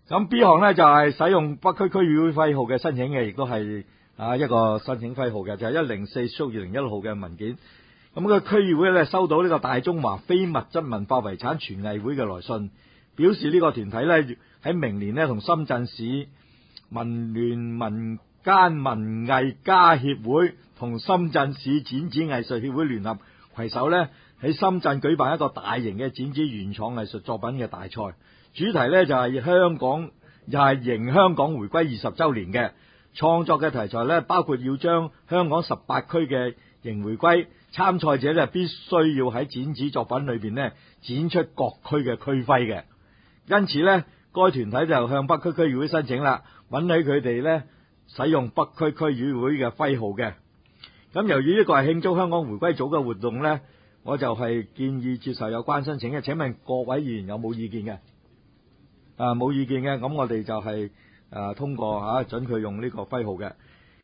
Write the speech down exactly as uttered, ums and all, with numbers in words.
咁 B 項咧就係、是、使用北區區議會徽號嘅申請嘅，亦都係啊一個申請徽號嘅，就係一零四 /二零一號嘅文件。咁、那個區議會咧收到呢個大中華非物質文化遺產傳藝會嘅來信，表示呢個團體咧喺明年咧同深圳市文聯民間文藝家協會同深圳市展紙藝術協會聯合攜手咧喺深圳舉辦一個大型嘅展紙原創藝術作品嘅大賽。主題咧就係香港，又係迎香港回歸二十週年嘅創作嘅題材咧，包括要將香港十八區嘅迎回歸，參賽者咧必須要喺展紙作品裏邊咧展出各區嘅區徽嘅。因此咧，該團體就向北區區議會申請啦，允許佢哋咧使用北區區議會嘅徽號嘅。咁由於呢個係慶祝香港回歸組嘅活動咧，我就係建議接受有關申請嘅。請問各位議員有冇意見嘅？啊，冇意見嘅，咁我哋就係、是、誒、啊、通過嚇、啊、準佢用呢個徽號嘅。